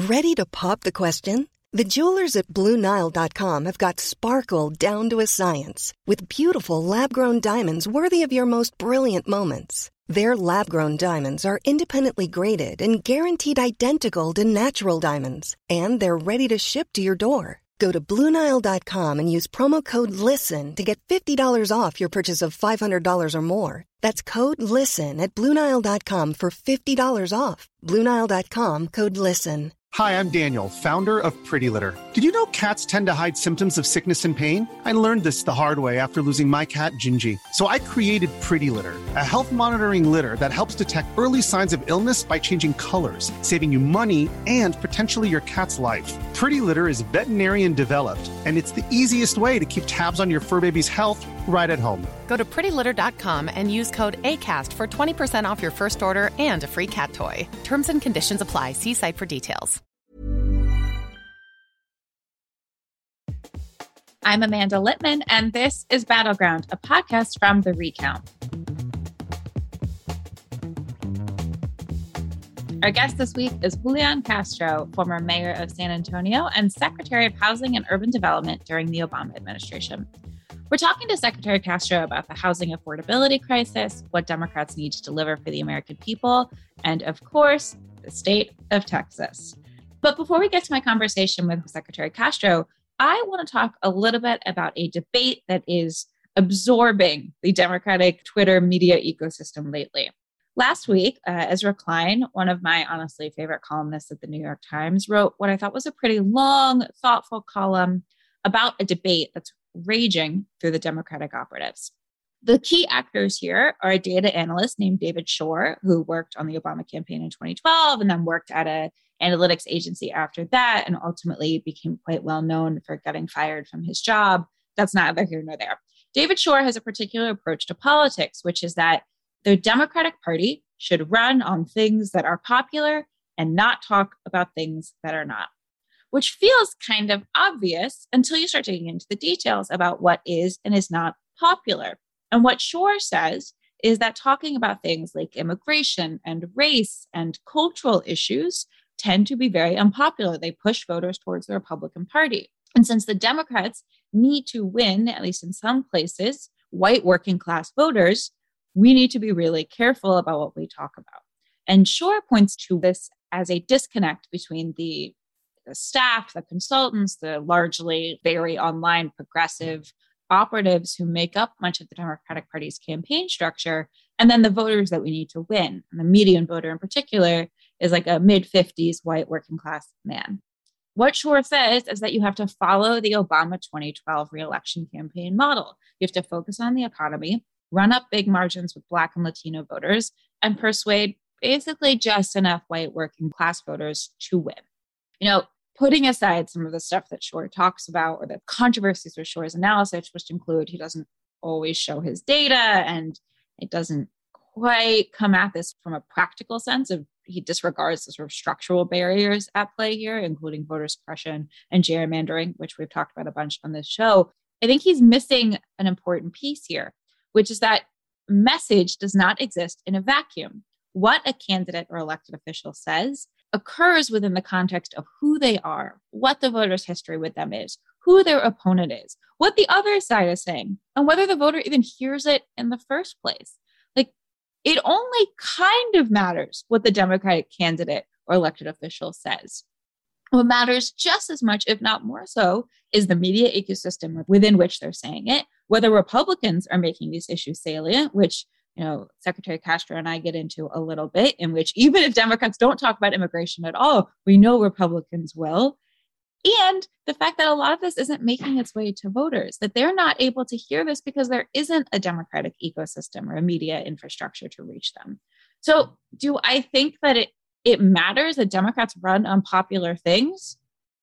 Ready to pop the question? The jewelers at BlueNile.com have got sparkle down to a science with beautiful lab-grown diamonds worthy of your most brilliant moments. Their lab-grown diamonds are independently graded and guaranteed identical to natural diamonds, and they're ready to ship to your door. Go to BlueNile.com and use promo code LISTEN to get $50 off your purchase of $500 or more. That's code LISTEN at BlueNile.com for $50 off. BlueNile.com, code LISTEN. Hi, I'm Daniel, founder of Pretty Litter. Did you know cats tend to hide symptoms of sickness and pain? I learned this the hard way after losing my cat, Gingy. So I created Pretty Litter, a health monitoring litter that helps detect early signs of illness by changing colors, saving you money and potentially your cat's life. Pretty Litter is veterinarian developed, and it's the easiest way to keep tabs on your fur baby's health right at home. Go to prettylitter.com and use code ACAST for 20% off your first order and a free cat toy. Terms and conditions apply. See site for details. I'm Amanda Littman, and this is Battleground, a podcast from The Recount. Our guest this week is Julian Castro, former mayor of San Antonio and Secretary of Housing and Urban Development during the Obama administration. We're talking to Secretary Castro about the housing affordability crisis, what Democrats need to deliver for the American people, and of course, the state of Texas. But before we get to my conversation with Secretary Castro, I want to talk a little bit about a debate that is absorbing the Democratic Twitter media ecosystem lately. Last week, Ezra Klein, one of my honestly favorite columnists at the New York Times, wrote what I thought was a pretty long, thoughtful column about a debate that's raging through the Democratic operatives. The key actors here are a data analyst named David Shor, who worked on the Obama campaign in 2012 and then worked at an analytics agency after that and ultimately became quite well known for getting fired from his job. That's neither here nor there. David Shor has a particular approach to politics, which is that the Democratic Party should run on things that are popular and not talk about things that are not, which feels kind of obvious until you start digging into the details about what is and is not popular. And what Shor says is that talking about things like immigration and race and cultural issues tend to be very unpopular. They push voters towards the Republican Party. And since the Democrats need to win, at least in some places, white working class voters, we need to be really careful about what we talk about. And Shor points to this as a disconnect between the staff, the consultants, the largely very online progressive operatives who make up much of the Democratic Party's campaign structure, and then the voters that we need to win. And the median voter in particular is like a mid-50s white working class man. What Shor says is that you have to follow the Obama 2012 reelection campaign model. You have to focus on the economy, run up big margins with Black and Latino voters, and persuade basically just enough white working class voters to win. You know, putting aside some of the stuff that Shor talks about or the controversies with Shor's analysis, which include he doesn't always show his data and it doesn't quite come at this from a practical sense of he disregards the sort of structural barriers at play here, including voter suppression and gerrymandering, which we've talked about a bunch on this show. I think he's missing an important piece here, which is that message does not exist in a vacuum. What a candidate or elected official says occurs within the context of who they are, what the voter's history with them is, who their opponent is, what the other side is saying, and whether the voter even hears it in the first place. Like, it only kind of matters what the Democratic candidate or elected official says. What matters just as much, if not more so, is the media ecosystem within which they're saying it, whether Republicans are making these issues salient, which Secretary Castro and I get into a little bit, in which even if Democrats don't talk about immigration at all, we know Republicans will. And the fact that a lot of this isn't making its way to voters, that they're not able to hear this because there isn't a Democratic ecosystem or a media infrastructure to reach them. So do I think that it matters that Democrats run on popular things?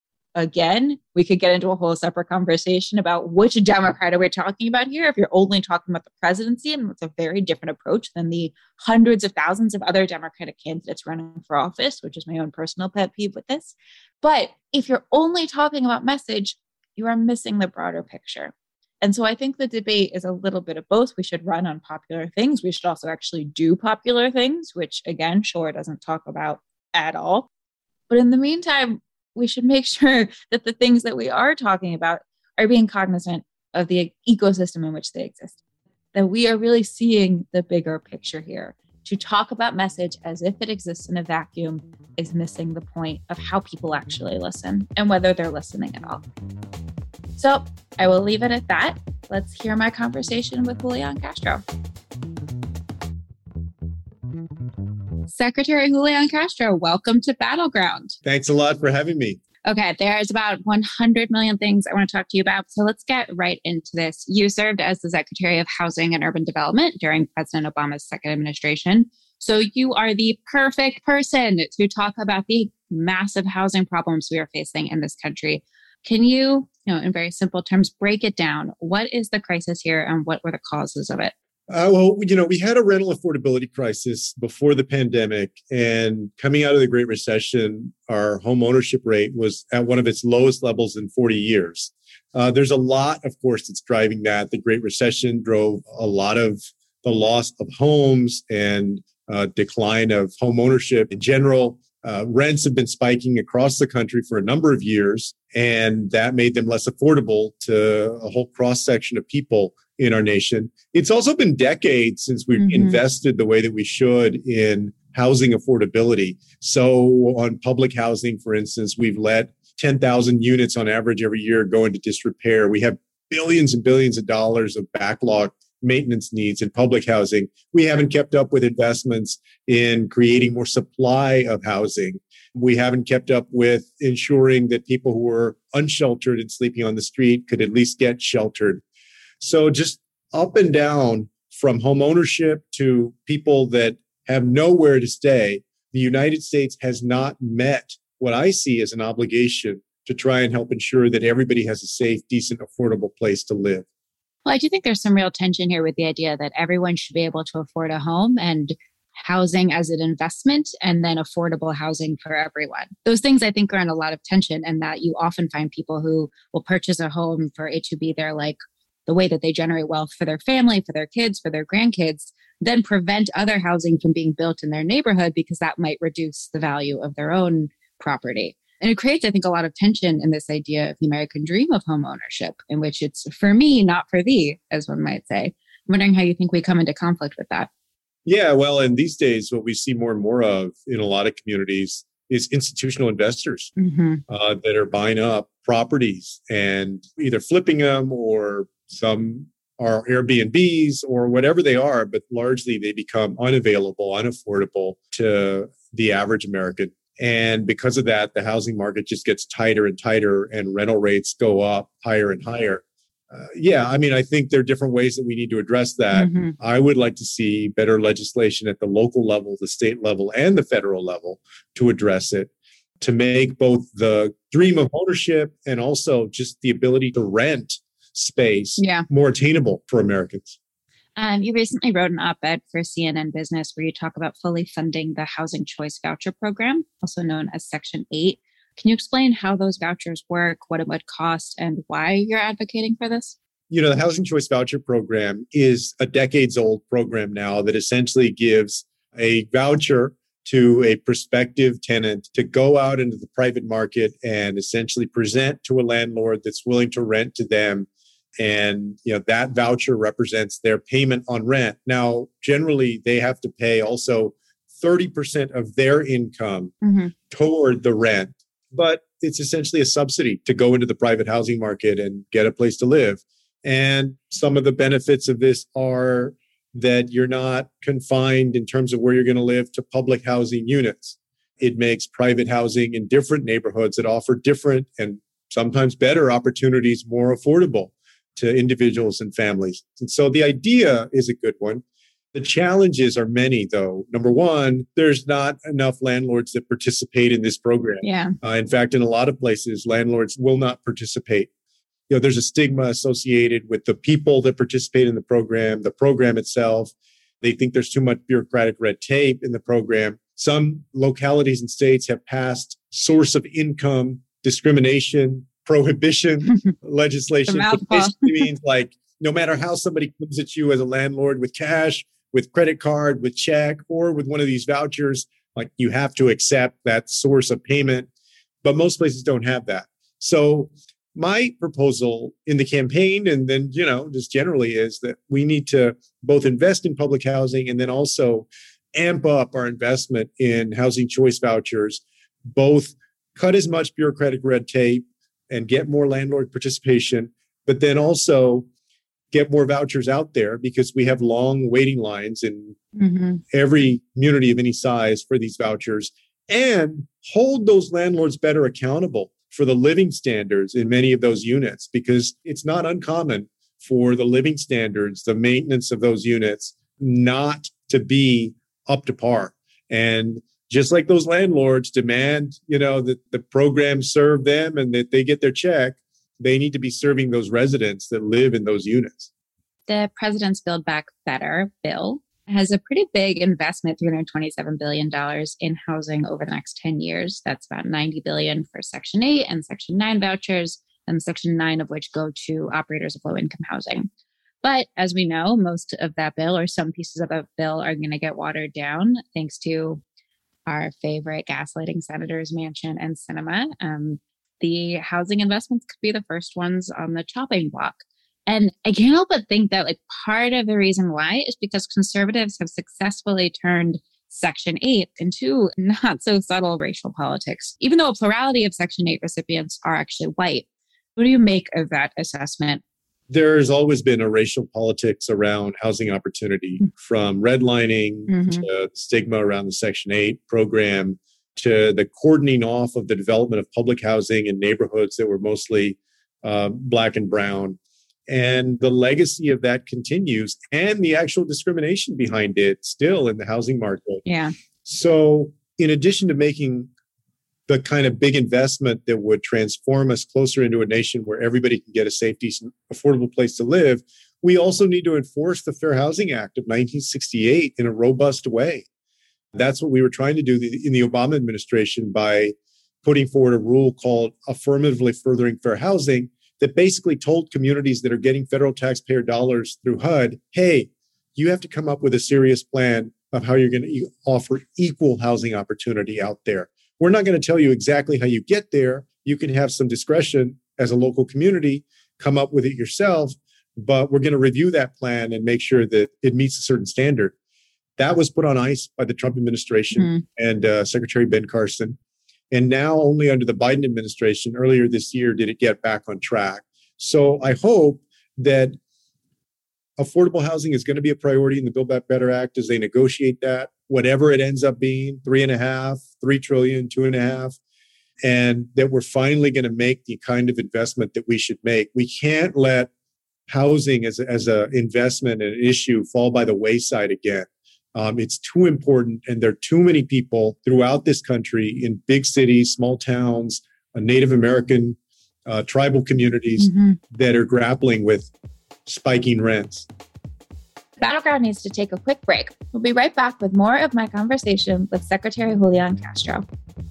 Again, we could get into a whole separate conversation about which Democrat are we talking about here. If you're only talking about the presidency, and it's a very different approach than the hundreds of thousands of other Democratic candidates running for office, which is my own personal pet peeve with this. But if you're only talking about message, you are missing the broader picture. And so I think the debate is a little bit of both. We should run on popular things. We should also actually do popular things, which again, Shor doesn't talk about at all. But in the meantime, we should make sure that the things that we are talking about are being cognizant of the ecosystem in which they exist, that we are really seeing the bigger picture here. To talk about message as if it exists in a vacuum is missing the point of how people actually listen and whether they're listening at all. So I will leave it at that. Let's hear my conversation with Julian Castro. Secretary Julian Castro, welcome to Battleground. Thanks a lot for having me. Okay, there's about 100 million things I want to talk to you about. So let's get right into this. You served as the Secretary of Housing and Urban Development during President Obama's second administration. So you are the perfect person to talk about the massive housing problems we are facing in this country. Can you, in very simple terms, break it down? What is the crisis here and what were the causes of it? We had a rental affordability crisis before the pandemic, and coming out of the Great Recession, our home ownership rate was at one of its lowest levels in 40 years. There's a lot, of course, that's driving that. The Great Recession drove a lot of the loss of homes and decline of home ownership in general. Rents have been spiking across the country for a number of years, and that made them less affordable to a whole cross-section of people in our nation. It's also been decades since we've invested the way that we should in housing affordability. So on public housing, for instance, we've let 10,000 units on average every year go into disrepair. We have billions and billions of dollars of backlog maintenance needs in public housing. We haven't kept up with investments in creating more supply of housing. We haven't kept up with ensuring that people who are unsheltered and sleeping on the street could at least get sheltered. So just up and down from home ownership to people that have nowhere to stay, the United States has not met what I see as an obligation to try and help ensure that everybody has a safe, decent, affordable place to live. Well, I do think there's some real tension here with the idea that everyone should be able to afford a home and housing as an investment and then affordable housing for everyone. Those things I think are in a lot of tension, and that you often find people who will purchase a home for it to be their the way that they generate wealth for their family, for their kids, for their grandkids, then prevent other housing from being built in their neighborhood because that might reduce the value of their own property. And it creates, I think, a lot of tension in this idea of the American dream of home ownership, in which it's for me, not for thee, as one might say. I'm wondering how you think we come into conflict with that. Yeah, well, and these days, what we see more and more of in a lot of communities is institutional investors that are buying up properties and either flipping them, or some are Airbnbs or whatever they are, but largely they become unavailable, unaffordable to the average American. And because of that, the housing market just gets tighter and tighter and rental rates go up higher and higher. I think there are different ways that we need to address that. I would like to see better legislation at the local level, the state level, and the federal level to address it, to make both the dream of ownership and also just the ability to rent space more attainable for Americans. You recently wrote an op-ed for CNN Business where you talk about fully funding the Housing Choice Voucher Program, also known as Section 8. Can you explain how those vouchers work, what it would cost, and why you're advocating for this? The Housing Choice Voucher Program is a decades-old program now that essentially gives a voucher to a prospective tenant to go out into the private market and essentially present to a landlord that's willing to rent to them. And, that voucher represents their payment on rent. Now, generally, they have to pay also 30% of their income toward the rent. But it's essentially a subsidy to go into the private housing market and get a place to live. And some of the benefits of this are that you're not confined in terms of where you're going to live to public housing units. It makes private housing in different neighborhoods that offer different and sometimes better opportunities more affordable to individuals and families. And so the idea is a good one. The challenges are many, though. Number one, there's not enough landlords that participate in this program. In fact, in a lot of places, landlords will not participate. There's a stigma associated with the people that participate in the program itself. They think there's too much bureaucratic red tape in the program. Some localities and states have passed source of income discrimination prohibition legislation, which basically means no matter how somebody comes at you as a landlord with cash, with credit card, with check, or with one of these vouchers, Like you have to accept that source of payment, but most places don't have that. So my proposal in the campaign and then, just generally is that we need to both invest in public housing and then also amp up our investment in housing choice vouchers, both cut as much bureaucratic red tape and get more landlord participation, but then also get more vouchers out there because we have long waiting lines in every community of any size for these vouchers, and hold those landlords better accountable for the living standards in many of those units, because it's not uncommon for the living standards, the maintenance of those units not to be up to par. And just like those landlords demand, that the program serve them and that they get their check, they need to be serving those residents that live in those units. The President's Build Back Better bill has a pretty big investment, $327 billion in housing over the next 10 years. That's about $90 billion for Section 8 and Section 9 vouchers, and Section 9 of which go to operators of low-income housing. But as we know, most of that bill or some pieces of that bill are going to get watered down thanks to our favorite gaslighting senators Manchin and Sinema. The housing investments could be the first ones on the chopping block. And I can't help but think that part of the reason why is because conservatives have successfully turned Section 8 into not so subtle racial politics, even though a plurality of Section 8 recipients are actually white. What do you make of that assessment? There's always been a racial politics around housing opportunity, from redlining to stigma around the Section 8 program to the cordoning off of the development of public housing in neighborhoods that were mostly Black and brown. And the legacy of that continues, and the actual discrimination behind it still in the housing market. Yeah. So in addition to making the kind of big investment that would transform us closer into a nation where everybody can get a safe, decent, affordable place to live, we also need to enforce the Fair Housing Act of 1968 in a robust way. That's what we were trying to do in the Obama administration by putting forward a rule called Affirmatively Furthering Fair Housing that basically told communities that are getting federal taxpayer dollars through HUD, hey, you have to come up with a serious plan of how you're going to offer equal housing opportunity out there. We're not going to tell you exactly how you get there. You can have some discretion as a local community, come up with it yourself, but we're going to review that plan and make sure that it meets a certain standard. That was put on ice by the Trump administration and Secretary Ben Carson. And now only under the Biden administration, earlier this year, did it get back on track. So I hope that affordable housing is going to be a priority in the Build Back Better Act as they negotiate that, whatever it ends up being, $3.5, $3 trillion, $2.5, and that we're finally going to make the kind of investment that we should make. We can't let housing as an investment and an issue fall by the wayside again. It's too important, and there are too many people throughout this country in big cities, small towns, Native American, tribal communities that are grappling with spiking rents. Battleground needs to take a quick break. We'll be right back with more of my conversation with Secretary Julian Castro.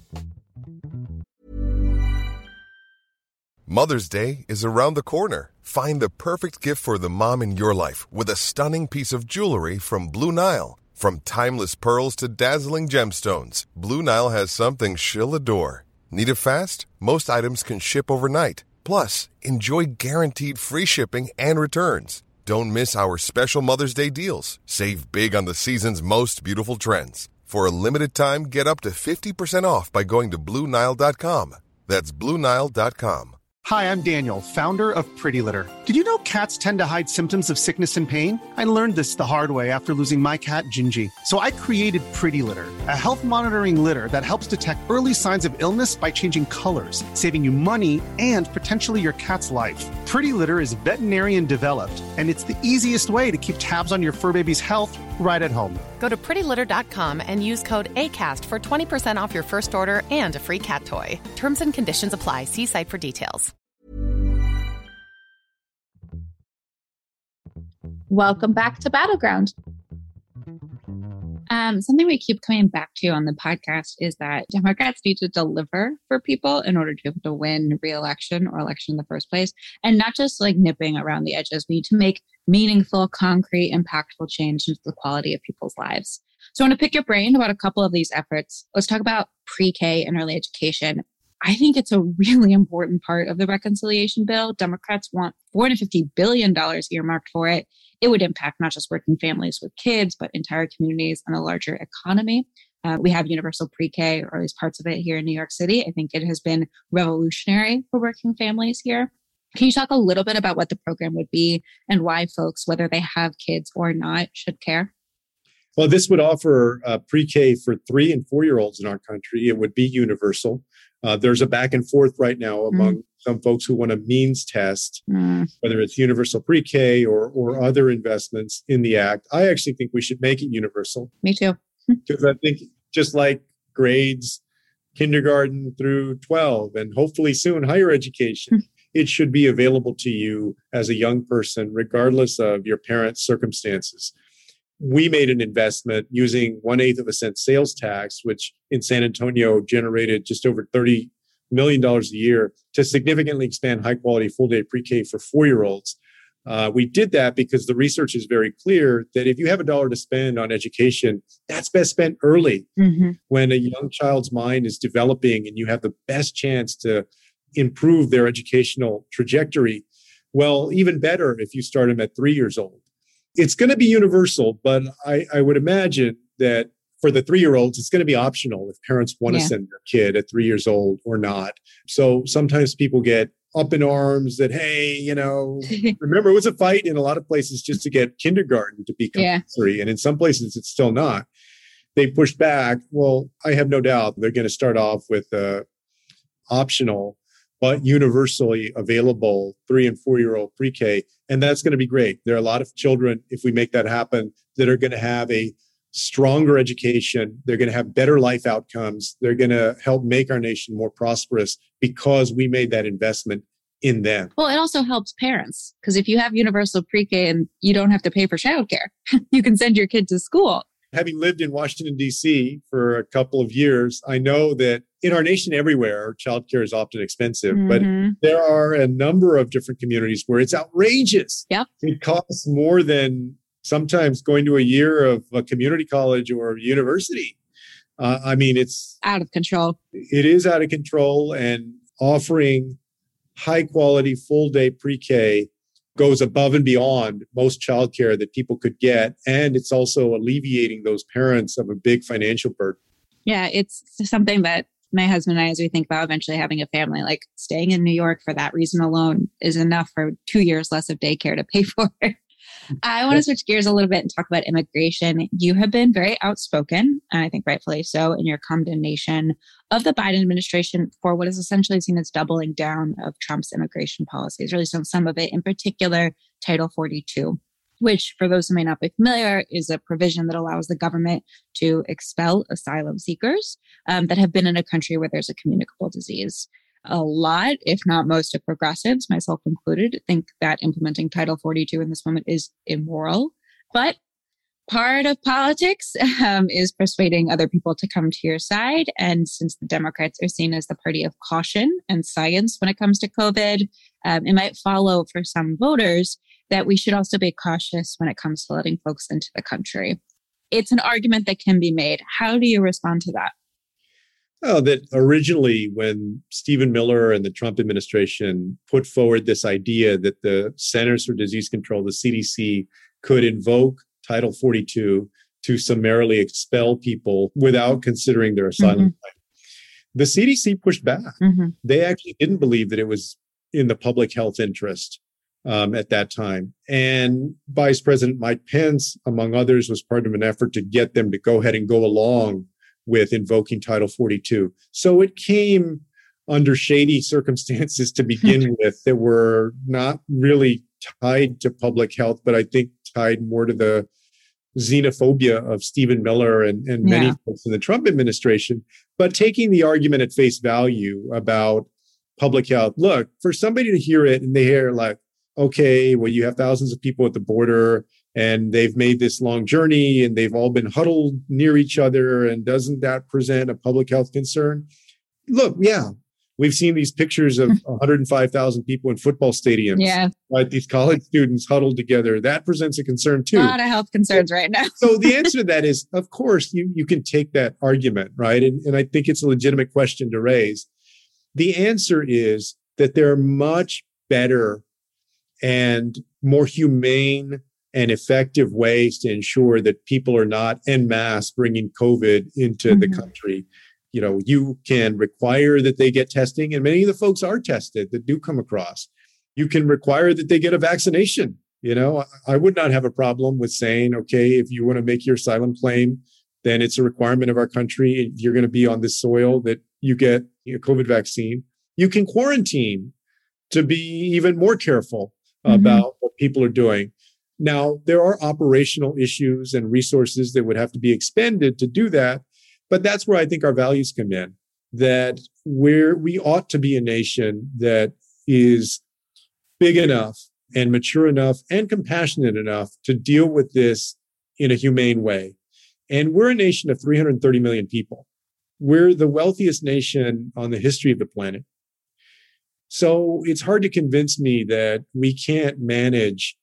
Mother's Day is around the corner. Find the perfect gift for the mom in your life with a stunning piece of jewelry from Blue Nile. From timeless pearls to dazzling gemstones, Blue Nile has something she'll adore. Need it fast? Most items can ship overnight. Plus, enjoy guaranteed free shipping and returns. Don't miss our special Mother's Day deals. Save big on the season's most beautiful trends. For a limited time, get up to 50% off by going to BlueNile.com. That's BlueNile.com. Hi, I'm Daniel, founder of Pretty Litter. Did you know cats tend to hide symptoms of sickness and pain? I learned this the hard way after losing my cat, Gingy. So I created Pretty Litter, a health monitoring litter that helps detect early signs of illness by changing colors, saving you money and potentially your cat's life. Pretty Litter is veterinarian developed, and it's the easiest way to keep tabs on your fur baby's health right at home. Go to prettylitter.com and use code ACAST for 20% off your first order and a free cat toy. Terms and conditions apply. See site for details. Welcome back to Battleground. Something we keep coming back to on the podcast is that Democrats need to deliver for people in order to be able to win re-election or election in the first place, and not just nipping around the edges. We need to make meaningful, concrete, impactful change into the quality of people's lives. So I want to pick your brain about a couple of these efforts. Let's talk about pre-K and early education. I think it's a really important part of the reconciliation bill. Democrats want $450 billion earmarked for it. It would impact not just working families with kids, but entire communities and a larger economy. We have universal pre-K, or at least parts of it here in New York City. I think it has been revolutionary for working families here. Can you talk a little bit about what the program would be and why folks, whether they have kids or not, should care? Well, this would offer pre-K for 3 and 4-year-olds in our country. It would be universal. There's a back and forth right now among some folks who want a means test, whether it's universal pre-K or other investments in the act. I actually think we should make it universal. Me too. Because I think just like grades, kindergarten through 12, and hopefully soon higher education, it should be available to you as a young person, regardless of your parents' circumstances. We made an investment using 1/8 of a cent sales tax, which in San Antonio generated just over $30 million a year to significantly expand high quality full day pre-K for 4-year-olds. We did that because the research is very clear that if you have $1 to spend on education, that's best spent early when a young child's mind is developing and you have the best chance to improve their educational trajectory. Well, even better if you start them at 3 years old. It's going to be universal, but I would imagine that for the 3-year-olds, it's going to be optional if parents want to send their kid at 3 years old or not. So sometimes people get up in arms that, hey, remember it was a fight in a lot of places just to get kindergarten to be compulsory. And in some places, it's still not. They pushed back. Well, I have no doubt they're going to start off with optional, but universally available 3 and 4-year-old pre-K. And that's going to be great. There are a lot of children, if we make that happen, that are going to have a stronger education. They're going to have better life outcomes. They're going to help make our nation more prosperous because we made that investment in them. Well, it also helps parents because if you have universal pre-K and you don't have to pay for childcare, you can send your kid to school. Having lived in Washington, D.C. for a couple of years, I know that in our nation everywhere, childcare is often expensive, but there are a number of different communities where it's outrageous. Yep. It costs more than sometimes going to a year of a community college or university. It's out of control. It is out of control, and offering high quality full day pre-K goes above and beyond most childcare that people could get. And it's also alleviating those parents of a big financial burden. Yeah, it's something that my husband and I, as we think about eventually having a family, like staying in New York for that reason alone is enough for 2 years less of daycare to pay for. I want to switch gears a little bit and talk about immigration. You have been very outspoken, and I think rightfully so, in your condemnation of the Biden administration for what is essentially seen as doubling down of Trump's immigration policies, really some of it, in particular, Title 42, which, for those who may not be familiar, is a provision that allows the government to expel asylum seekers that have been in a country where there's a communicable disease. A lot, if not most, of progressives, myself included, think that implementing Title 42 in this moment is immoral. But part of politics is persuading other people to come to your side. And since the Democrats are seen as the party of caution and science when it comes to COVID, it might follow for some voters that we should also be cautious when it comes to letting folks into the country. It's an argument that can be made. How do you respond to that? Oh, that originally when Stephen Miller and the Trump administration put forward this idea that the Centers for Disease Control, the CDC, could invoke Title 42 to summarily expel people without considering their asylum claim. The CDC pushed back. They actually didn't believe that it was in the public health interest at that time. And Vice President Mike Pence, among others, was part of an effort to get them to go ahead and go along with invoking Title 42. So it came under shady circumstances to begin with that were not really tied to public health, but I think tied more to the xenophobia of Stephen Miller and many folks in the Trump administration. But taking the argument at face value about public health, look, for somebody to hear it and they hear like, okay, well, you have thousands of people at the border and they've made this long journey and they've all been huddled near each other. And doesn't that present a public health concern? Look, yeah, We've seen these pictures of 105,000 people in football stadiums. Yeah. Right? These college students huddled together. That presents a concern too. A lot of health concerns right now. So the answer to that is, of course, you can take that argument, right? And I think it's a legitimate question to raise. The answer is that there are much better and more humane and effective ways to ensure that people are not en masse bringing COVID into the country. You know, you can require that they get testing, and many of the folks are tested that do come across. You can require that they get a vaccination. You know, I would not have a problem with saying, okay, if you want to make your asylum claim, then it's a requirement of our country. If you're going to be on this soil, that you get a COVID vaccine. You can quarantine to be even more careful about what people are doing. Now, there are operational issues and resources that would have to be expended to do that. But that's where I think our values come in, that we ought to be a nation that is big enough and mature enough and compassionate enough to deal with this in a humane way. And we're a nation of 330 million people. We're the wealthiest nation on the history of the planet. So it's hard to convince me that we can't manage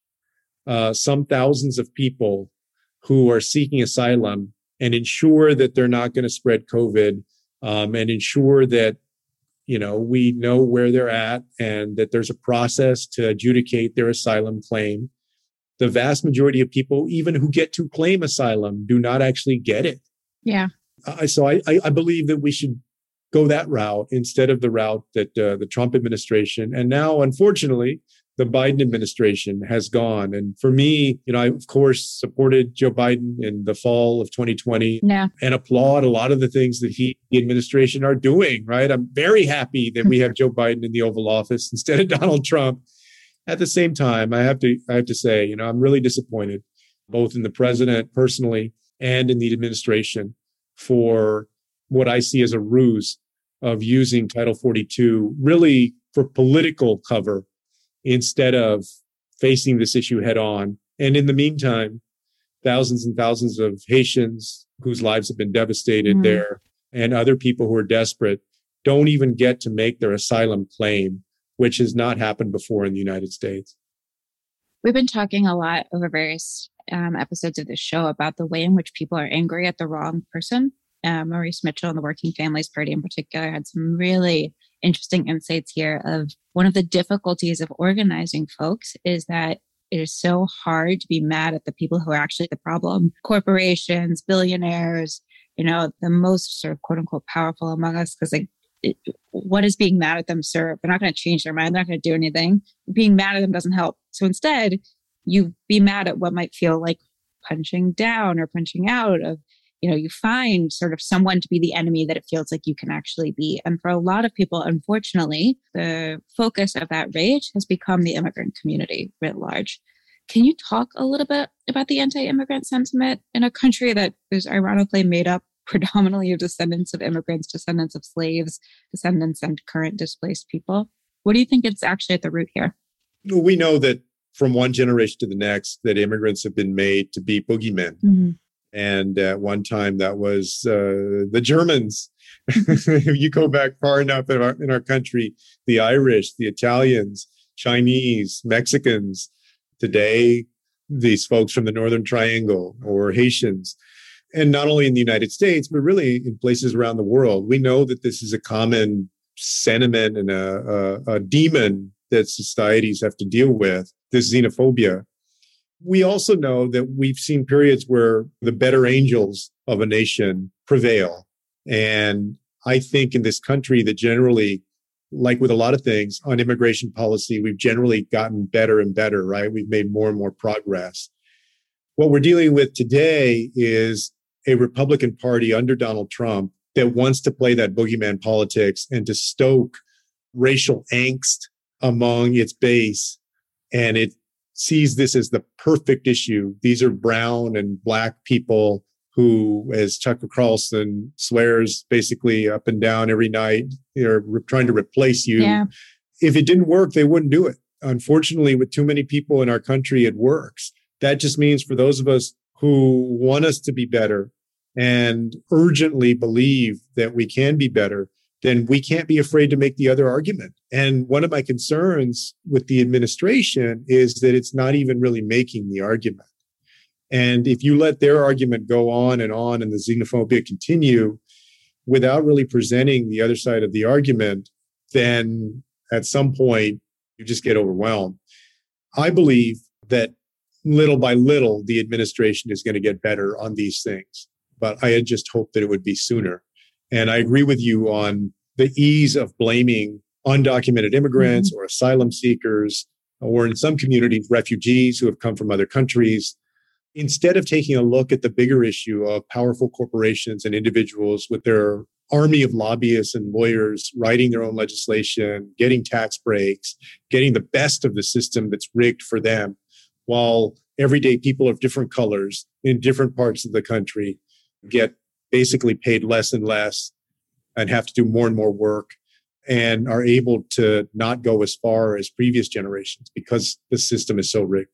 some thousands of people who are seeking asylum and ensure that they're not going to spread COVID, and ensure that, you know, we know where they're at and that there's a process to adjudicate their asylum claim. The vast majority of people, even who get to claim asylum, do not actually get it. Yeah. So I believe that we should go that route instead of the route that the Trump administration, and now, unfortunately, the Biden administration has gone. And for me, you know, I, of course, supported Joe Biden in the fall of 2020 and applaud a lot of the things that the administration are doing, right? I'm very happy that we have Joe Biden in the Oval Office instead of Donald Trump. At the same time, I have to say, you know, I'm really disappointed both in the president personally and in the administration for what I see as a ruse of using Title 42 really for political cover instead of facing this issue head on. And in the meantime, thousands and thousands of Haitians whose lives have been devastated there and other people who are desperate don't even get to make their asylum claim, which has not happened before in the United States. We've been talking a lot over various episodes of this show about the way in which people are angry at the wrong person. Maurice Mitchell and the Working Families Party in particular had some really interesting insights here of one of the difficulties of organizing folks is that it is so hard to be mad at the people who are actually the problem. Corporations, billionaires, you know, the most sort of quote unquote powerful among us, because like, what does being mad at them serve? They're not going to change their mind. They're not going to do anything. Being mad at them doesn't help. So instead, you be mad at what might feel like punching down or punching out of, you know, you find sort of someone to be the enemy that it feels like you can actually be. And for a lot of people, unfortunately, the focus of that rage has become the immigrant community writ large. Can you talk a little bit about the anti-immigrant sentiment in a country that is ironically made up predominantly of descendants of immigrants, descendants of slaves, descendants and current displaced people? What do you think is actually at the root here? We know that from one generation to the next, that immigrants have been made to be boogeymen. Mm-hmm. And at one time, that was the Germans. If you go back far enough in our country, the Irish, the Italians, Chinese, Mexicans. Today, these folks from the Northern Triangle or Haitians. And not only in the United States, but really in places around the world. We know that this is a common sentiment and a demon that societies have to deal with, this xenophobia. We also know that we've seen periods where the better angels of a nation prevail. And I think in this country that generally, like with a lot of things on immigration policy, we've generally gotten better and better, right? We've made more and more progress. What we're dealing with today is a Republican Party under Donald Trump that wants to play that boogeyman politics and to stoke racial angst among its base. And it sees this as the perfect issue. These are brown and black people who, as Tucker Carlson swears basically up and down every night, they're trying to replace you. Yeah. If it didn't work, they wouldn't do it. Unfortunately, with too many people in our country, it works. That just means for those of us who want us to be better and urgently believe that we can be better, then we can't be afraid to make the other argument. And one of my concerns with the administration is that it's not even really making the argument. And if you let their argument go on and the xenophobia continue without really presenting the other side of the argument, then at some point you just get overwhelmed. I believe that little by little, the administration is going to get better on these things. But I had just hoped that it would be sooner. And I agree with you on the ease of blaming undocumented immigrants or asylum seekers, or in some communities, refugees who have come from other countries, instead of taking a look at the bigger issue of powerful corporations and individuals with their army of lobbyists and lawyers writing their own legislation, getting tax breaks, getting the best of the system that's rigged for them, while everyday people of different colors in different parts of the country get basically paid less and less and have to do more and more work and are able to not go as far as previous generations because the system is so rigged.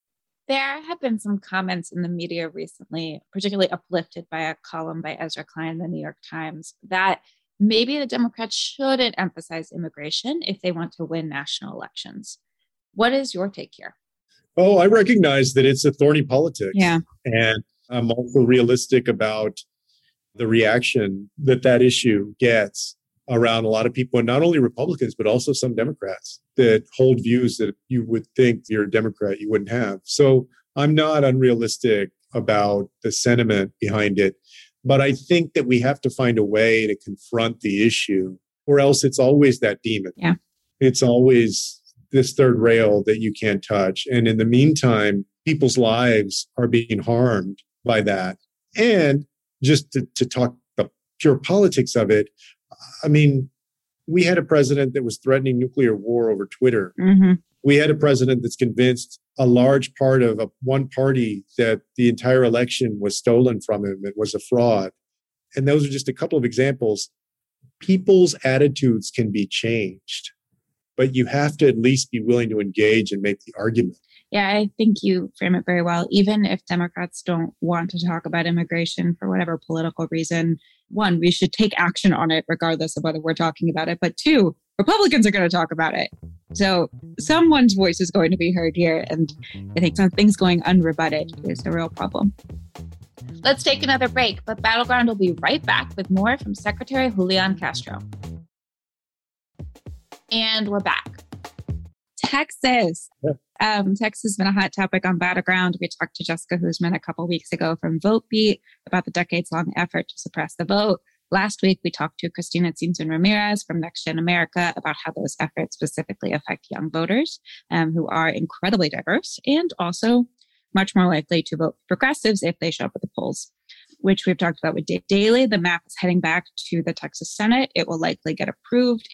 There have been some comments in the media recently, particularly uplifted by a column by Ezra Klein in the New York Times, that maybe the Democrats shouldn't emphasize immigration if they want to win national elections. What is your take here? Oh, I recognize that it's a thorny politics. Yeah. And I'm also realistic about the reaction that issue gets around a lot of people, and not only Republicans, but also some Democrats that hold views that you would think you're a Democrat, you wouldn't have. So I'm not unrealistic about the sentiment behind it, but I think that we have to find a way to confront the issue, or else it's always that demon. Yeah. It's always this third rail that you can't touch. And in the meantime, people's lives are being harmed by that. And just to talk the pure politics of it, I mean, we had a president that was threatening nuclear war over Twitter. Mm-hmm. We had a president that's convinced a large part of one party that the entire election was stolen from him. It was a fraud. And those are just a couple of examples. People's attitudes can be changed, but you have to at least be willing to engage and make the argument. Yeah, I think you frame it very well. Even if Democrats don't want to talk about immigration for whatever political reason, one, we should take action on it regardless of whether we're talking about it. But two, Republicans are going to talk about it. So someone's voice is going to be heard here. And I think something's going unrebutted is a real problem. Let's take another break, but Battleground will be right back with more from Secretary Julian Castro. And we're back. Texas. Yeah. Texas has been a hot topic on Battleground. We talked to Jessica Huseman a couple weeks ago from VoteBeat about the decades-long effort to suppress the vote. Last week, we talked to Christina Simpson Ramirez from Next Gen America about how those efforts specifically affect young voters who are incredibly diverse and also much more likely to vote progressives if they show up at the polls, which we've talked about with Dave Daley. The map is heading back to the Texas Senate. It will likely get approved.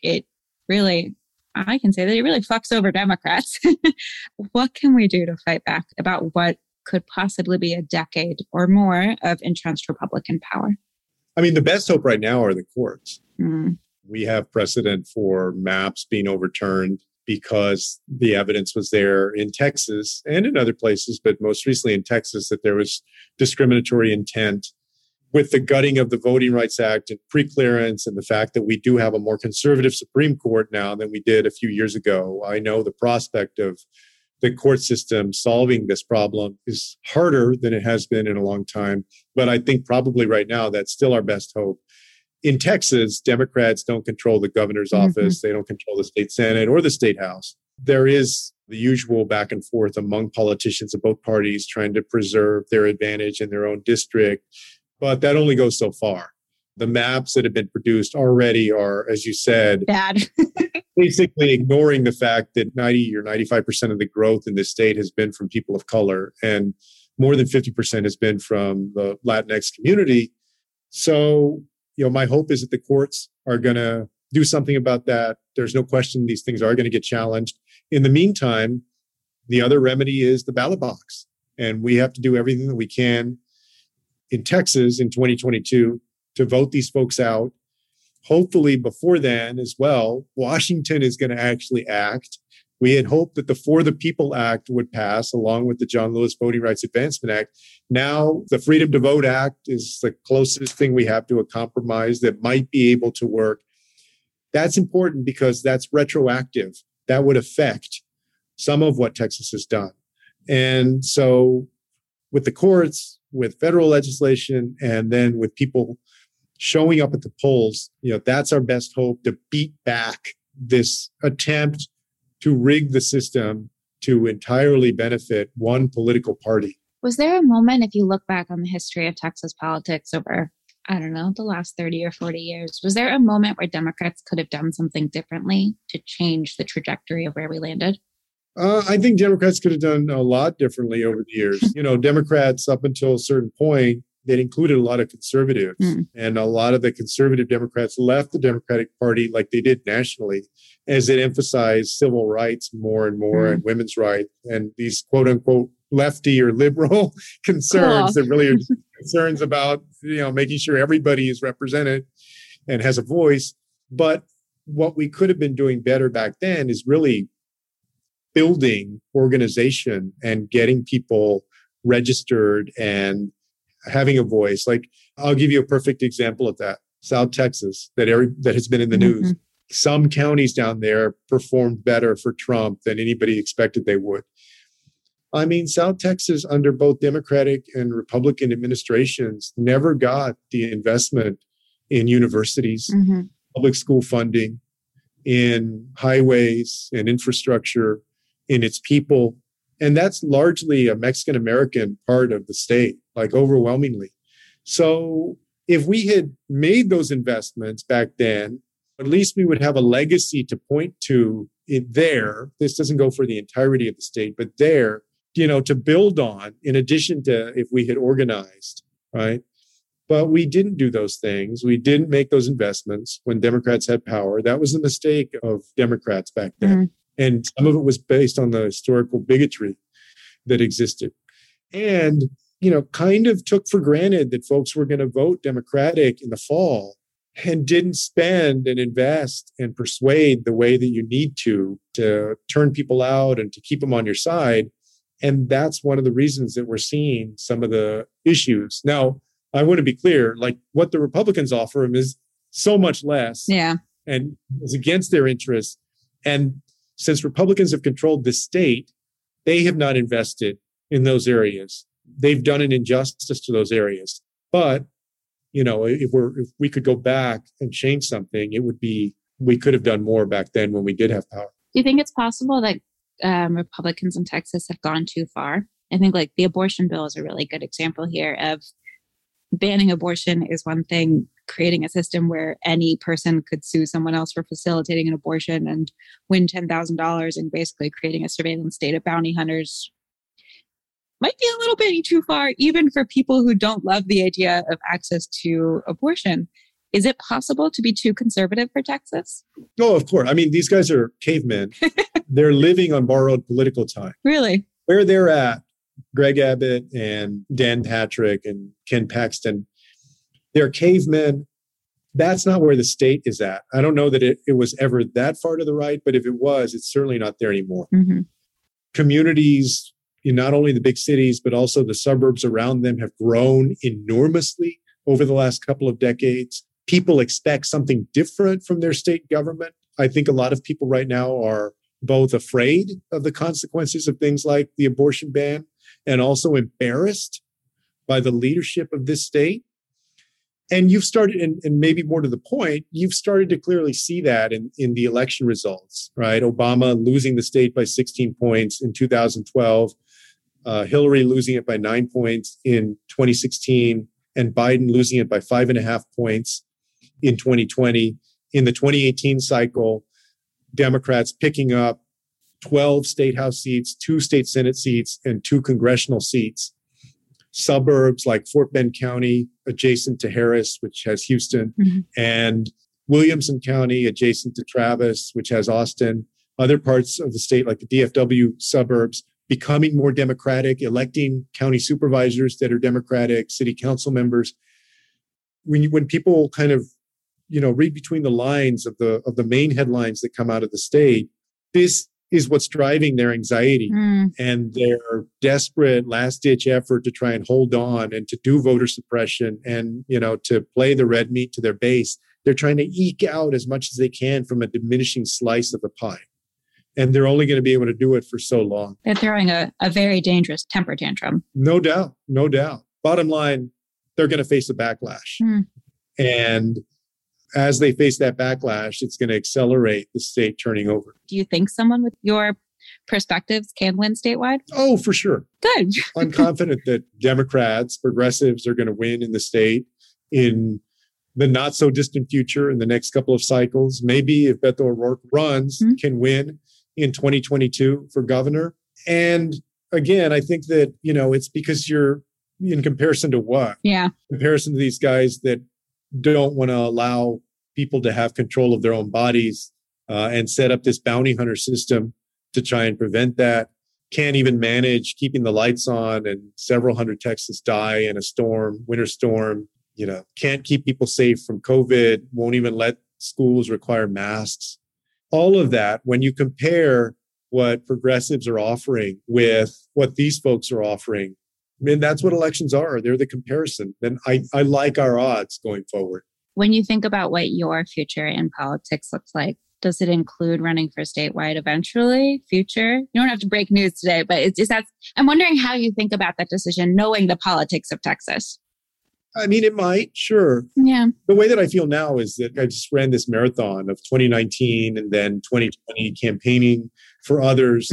I can say that it really fucks over Democrats. What can we do to fight back about what could possibly be a decade or more of entrenched Republican power? I mean, the best hope right now are the courts. Mm. We have precedent for maps being overturned because the evidence was there in Texas and in other places, but most recently in Texas, that there was discriminatory intent. With the gutting of the Voting Rights Act and preclearance and the fact that we do have a more conservative Supreme Court now than we did a few years ago, I know the prospect of the court system solving this problem is harder than it has been in a long time. But I think probably right now that's still our best hope. In Texas, Democrats don't control the governor's office. They don't control the state Senate or the state house. There is the usual back and forth among politicians of both parties trying to preserve their advantage in their own district. But that only goes so far. The maps that have been produced already are, as you said, bad. Basically ignoring the fact that 90 or 95% of the growth in this state has been from people of color, and more than 50% has been from the Latinx community. So, my hope is that the courts are going to do something about that. There's no question these things are going to get challenged. In the meantime, the other remedy is the ballot box. And we have to do everything that we can in Texas in 2022 to vote these folks out. Hopefully before then as well, Washington is going to actually act. We had hoped that the For the People Act would pass along with the John Lewis Voting Rights Advancement Act. Now the Freedom to Vote Act is the closest thing we have to a compromise that might be able to work. That's important because that's retroactive. That would affect some of what Texas has done. And so with the courts, with federal legislation, and then with people showing up at the polls, that's our best hope to beat back this attempt to rig the system to entirely benefit one political party. Was there a moment, if you look back on the history of Texas politics over, I don't know, the last 30 or 40 years, was there a moment where Democrats could have done something differently to change the trajectory of where we landed? I think Democrats could have done a lot differently over the years. Democrats, up until a certain point, that included a lot of conservatives. And a lot of the conservative Democrats left the Democratic Party like they did nationally, as it emphasized civil rights more and more and women's rights and these quote unquote lefty or liberal concerns that really are concerns about, making sure everybody is represented and has a voice. But what we could have been doing better back then is really building organization and getting people registered and having a voice. Like, I'll give you a perfect example of that. South Texas, that has been in the news. Some counties down there performed better for Trump than anybody expected they would. I mean, South Texas, under both Democratic and Republican administrations, never got the investment in universities, public school funding, in highways and infrastructure, in its people. And that's largely a Mexican-American part of the state, like overwhelmingly. So if we had made those investments back then, at least we would have a legacy to point to it there. This doesn't go for the entirety of the state, but there, to build on, in addition to if we had organized, right? But we didn't do those things. We didn't make those investments when Democrats had power. That was a mistake of Democrats back then. And some of it was based on the historical bigotry that existed. And, kind of took for granted that folks were going to vote Democratic in the fall and didn't spend and invest and persuade the way that you need to turn people out and to keep them on your side. And that's one of the reasons that we're seeing some of the issues. Now, I want to be clear, like what the Republicans offer them is so much less and is against their interests. And since Republicans have controlled this state, they have not invested in those areas. They've done an injustice to those areas. But, if we could go back and change something, it would be, we could have done more back then when we did have power. Do you think it's possible that Republicans in Texas have gone too far? I think like the abortion bill is a really good example here of banning abortion is one thing, creating a system where any person could sue someone else for facilitating an abortion and win $10,000 and basically creating a surveillance state of bounty hunters might be a little bit too far, even for people who don't love the idea of access to abortion. Is it possible to be too conservative for Texas? Oh, of course. I mean, these guys are cavemen. They're living on borrowed political time. Really? Where they're at, Greg Abbott and Dan Patrick and Ken Paxton, they're cavemen. That's not where the state is at. I don't know that it was ever that far to the right, but if it was, it's certainly not there anymore. Communities, not only the big cities, but also the suburbs around them have grown enormously over the last couple of decades. People expect something different from their state government. I think a lot of people right now are both afraid of the consequences of things like the abortion ban and also embarrassed by the leadership of this state. And you've started, and maybe more to the point, you've started to clearly see that in the election results, right? Obama losing the state by 16 points in 2012, Hillary losing it by 9 points in 2016, and Biden losing it by 5.5 points in 2020. In the 2018 cycle, Democrats picking up 12 state house seats, 2 state Senate seats, and 2 congressional seats. Suburbs like Fort Bend County, adjacent to Harris, which has Houston, and Williamson County, adjacent to Travis, which has Austin. Other parts of the state, like the DFW suburbs, becoming more Democratic, electing county supervisors that are Democratic, city council members. When people kind of, read between the lines of the main headlines that come out of the state, this is what's driving their anxiety and their desperate last-ditch effort to try and hold on and to do voter suppression and, to play the red meat to their base. They're trying to eke out as much as they can from a diminishing slice of the pie. And they're only going to be able to do it for so long. They're throwing a very dangerous temper tantrum. No doubt. No doubt. Bottom line, they're going to face a backlash. And as they face that backlash, it's going to accelerate the state turning over. Do you think someone with your perspectives can win statewide? Oh, for sure. Good. I'm confident that Democrats, progressives are going to win in the state in the not so distant future in the next couple of cycles. Maybe if Beto O'Rourke runs, can win in 2022 for governor. And again, I think that, it's because you're in comparison to what? Yeah. In comparison to these guys that don't want to allow people to have control of their own bodies and set up this bounty hunter system to try and prevent that. Can't even manage keeping the lights on, and several hundred Texans die in a storm, winter storm. Can't keep people safe from COVID, won't even let schools require masks. All of that, when you compare what progressives are offering with what these folks are offering, that's what elections are. They're the comparison. Then I like our odds going forward. When you think about what your future in politics looks like, does it include running for statewide eventually? Future? You don't have to break news today, but I'm wondering how you think about that decision, knowing the politics of Texas. I mean, it might, sure. Yeah. The way that I feel now is that I just ran this marathon of 2019 and then 2020 campaigning for others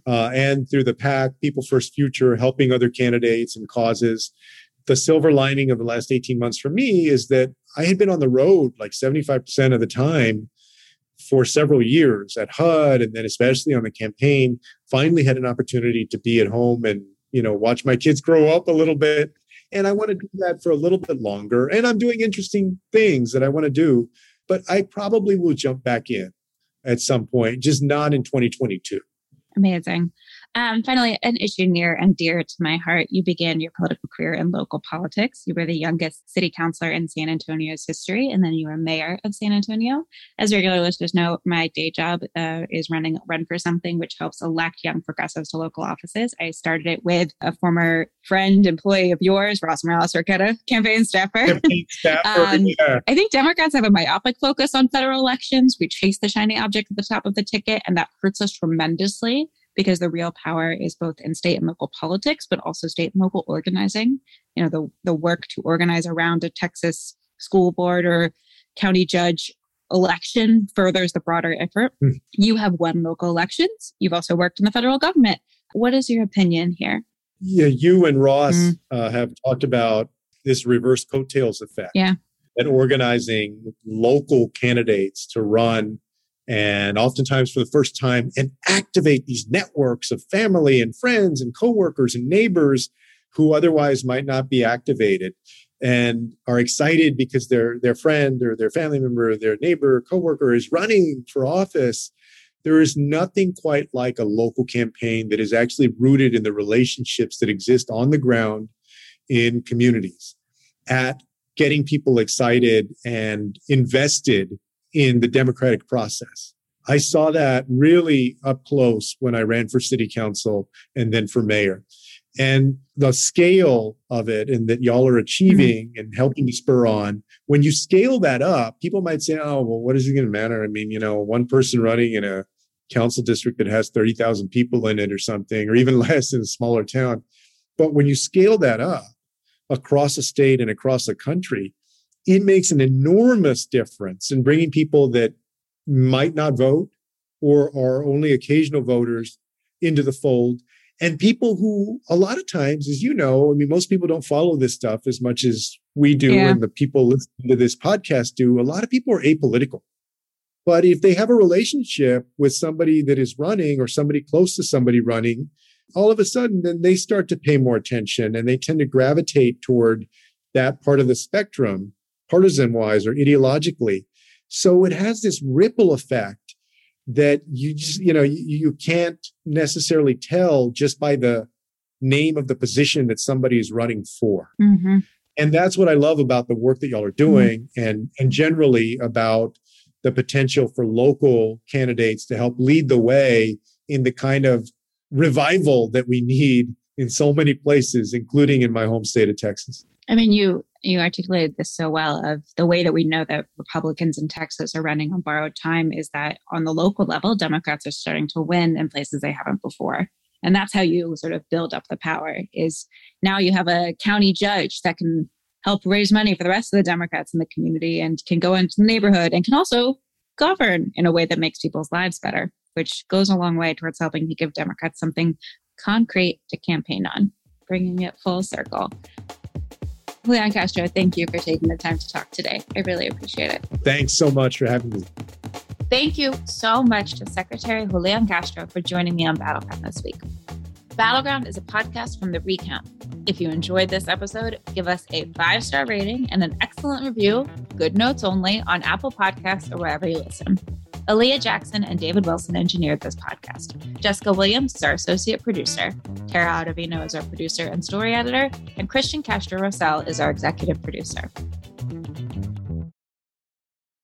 and through the PAC, People First Future, helping other candidates and causes. The silver lining of the last 18 months for me is that I had been on the road like 75% of the time for several years at HUD, and then especially on the campaign. Finally had an opportunity to be at home and, watch my kids grow up a little bit. And I want to do that for a little bit longer. And I'm doing interesting things that I want to do, but I probably will jump back in at some point, just not in 2022. Amazing. Finally, an issue near and dear to my heart. You began your political career in local politics. You were the youngest city councilor in San Antonio's history, and then you were mayor of San Antonio. As regular listeners know, my day job is Run for Something, which helps elect young progressives to local offices. I started it with a former friend, employee of yours, Ross Morales-Urqueta, campaign staffer. Yeah. I think Democrats have a myopic focus on federal elections. We chase the shiny object at the top of the ticket, and that hurts us tremendously, because the real power is both in state and local politics, but also state and local organizing. The work to organize around a Texas school board or county judge election furthers the broader effort. You have won local elections. You've also worked in the federal government. What is your opinion here? Yeah, you and Ross have talked about this reverse coattails effect. Yeah. That organizing local candidates to run, and oftentimes for the first time, and activate these networks of family and friends and coworkers and neighbors who otherwise might not be activated, and are excited because their friend or their family member, or their neighbor or coworker is running for office. There is nothing quite like a local campaign that is actually rooted in the relationships that exist on the ground in communities, at getting people excited and invested in the democratic process. I saw that really up close when I ran for city council and then for mayor. And the scale of it, and that y'all are achieving and helping to spur on, when you scale that up, people might say, oh, well, what is it going to matter? I mean, one person running in a council district that has 30,000 people in it or something, or even less in a smaller town. But when you scale that up across a state and across a country, it makes an enormous difference in bringing people that might not vote or are only occasional voters into the fold. And people who, a lot of times, as you know, most people don't follow this stuff as much as we do, and the people listening to this podcast do. A lot of people are apolitical. But if they have a relationship with somebody that is running, or somebody close to somebody running, all of a sudden, then they start to pay more attention, and they tend to gravitate toward that part of the spectrum, partisan-wise or ideologically. So it has this ripple effect that you just, you can't necessarily tell just by the name of the position that somebody is running for. And that's what I love about the work that y'all are doing, and generally about the potential for local candidates to help lead the way in the kind of revival that we need in so many places, including in my home state of Texas. You You articulated this so well of the way that we know that Republicans in Texas are running on borrowed time is that on the local level, Democrats are starting to win in places they haven't before. And that's how you sort of build up the power is now you have a county judge that can help raise money for the rest of the Democrats in the community and can go into the neighborhood and can also govern in a way that makes people's lives better, which goes a long way towards helping to give Democrats something concrete to campaign on, bringing it full circle. Julian Castro, thank you for taking the time to talk today. I really appreciate it. Thanks so much for having me. Thank you so much to Secretary Julian Castro for joining me on Battleground this week. Battleground is a podcast from The Recount. If you enjoyed this episode, give us a 5-star rating and an excellent review, good notes only, on Apple Podcasts or wherever you listen. Aaliyah Jackson and David Wilson engineered this podcast. Jessica Williams is our associate producer. Tara Ottavino is our producer and story editor. And Christian Castro Rosell is our executive producer.